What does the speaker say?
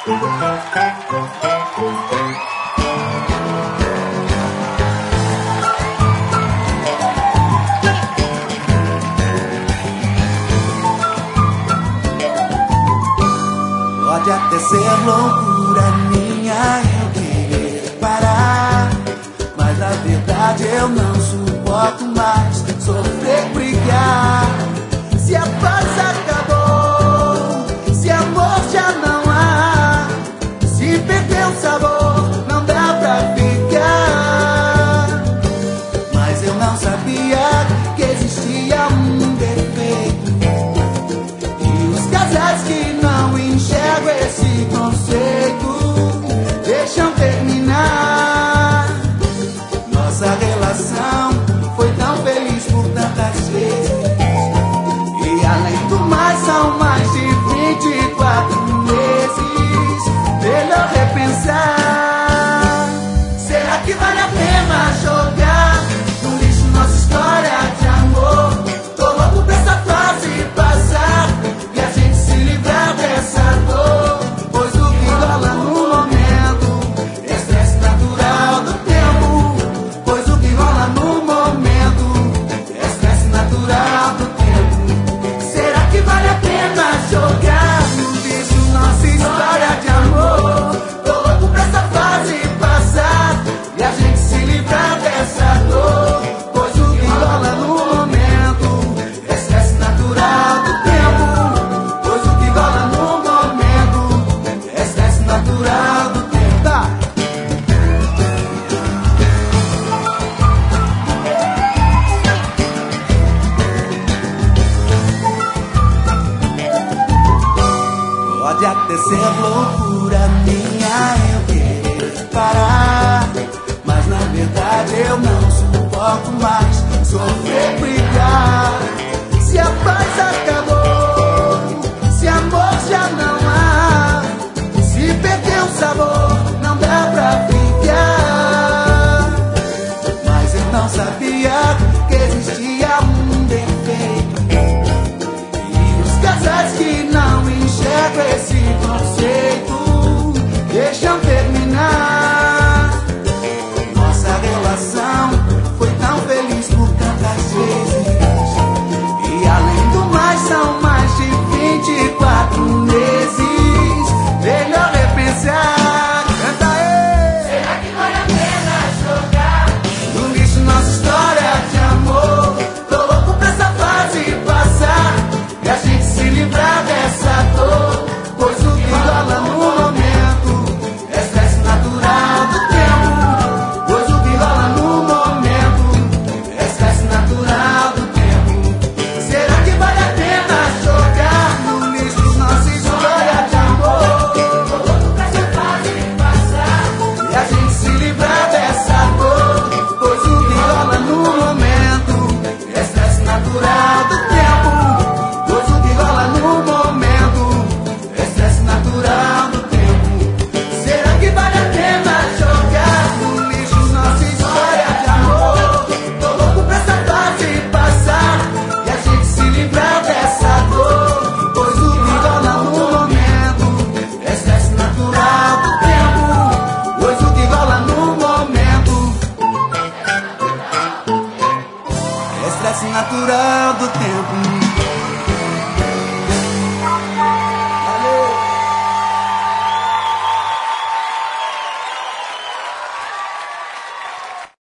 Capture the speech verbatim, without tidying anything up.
Pode até ser loucura minha eu querer parar, mas na verdade eu não suporto mais sofrer, brigar. Se a paz acabou, se amor já não há, se perdeu o sabor, não dá pra ficar. Mas eu não sabia que existia um defeito, e os casais que não enxergam esse conceito deixam terminar. Nossa relação foi tão feliz por tantas vezes, e além do mais são mais de vinte e quatro meses. Melhor repensar. Será que vale a pena jogar no lixo nossa história de amor? Tô louco pra essa fase passar e a gente se livrar dessa dor, pois o que rola no momento é estresse natural do tempo. Pois o que rola no momento é estresse natural do tempo. Será que vale a pena jogar no lixo nossa história de amor? Tô louco pra essa fase passar e a gente se livrar dessa dor, pois o que rola no momento é estresse natural do tempo. Pois o que rola no momento é estresse natural do tempo. Tá. Pode até ser loucura minha eu querer parar, mas na verdade eu não suporto mais sofrer, brigar.